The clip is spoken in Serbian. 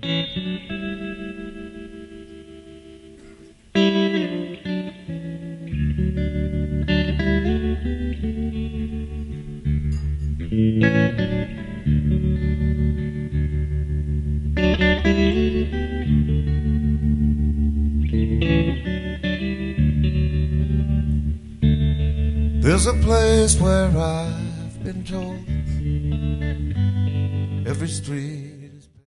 There's a place where I've been told every street